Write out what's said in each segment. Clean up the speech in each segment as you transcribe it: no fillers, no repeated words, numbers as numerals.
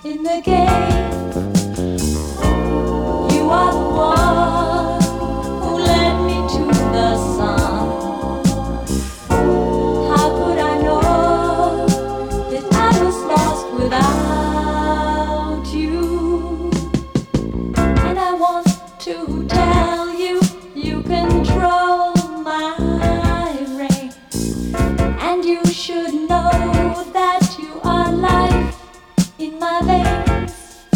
in the game. You are the one who led me to the sun. How could I know that I was lost without you? And I want to tell you, you control my reign, and you should know that you are life in my veins.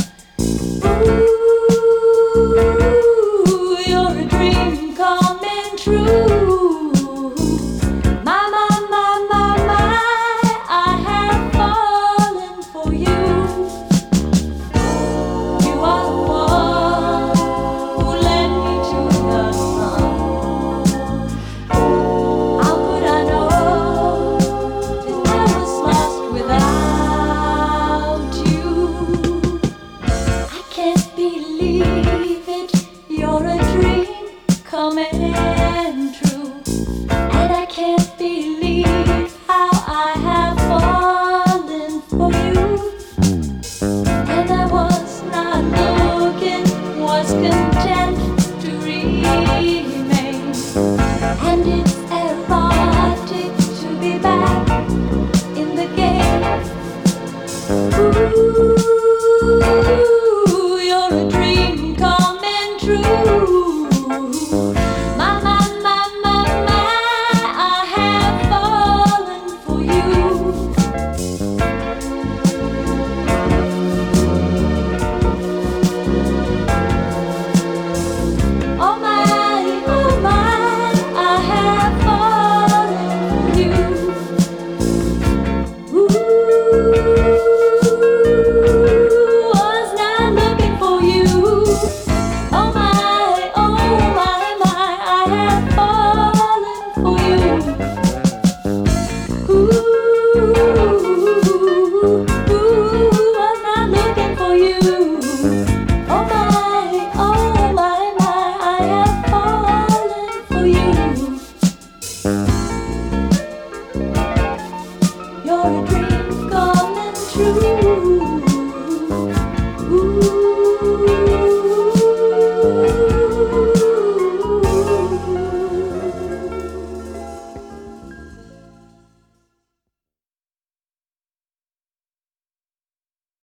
Ooh, you're a dream coming true. My, my, my, my, my, I have fallen for you. You are the one who led me to the sun. How could I know that I was lost without you? I can't believe it, you're a dream coming true. And I can't believe how I have fallen for you. And I was not looking, was content to remain. And it's erotic to be back in the game. Ooh, you're a dream coming true. My, my, my, my, my, I have fallen for you. Oh my, I have fallen for you. Ooh, was not looking for you. Oh my, I have fallen for you. Ooh, was not looking for you. Oh my, I have fallen for you. You're a dream coming true.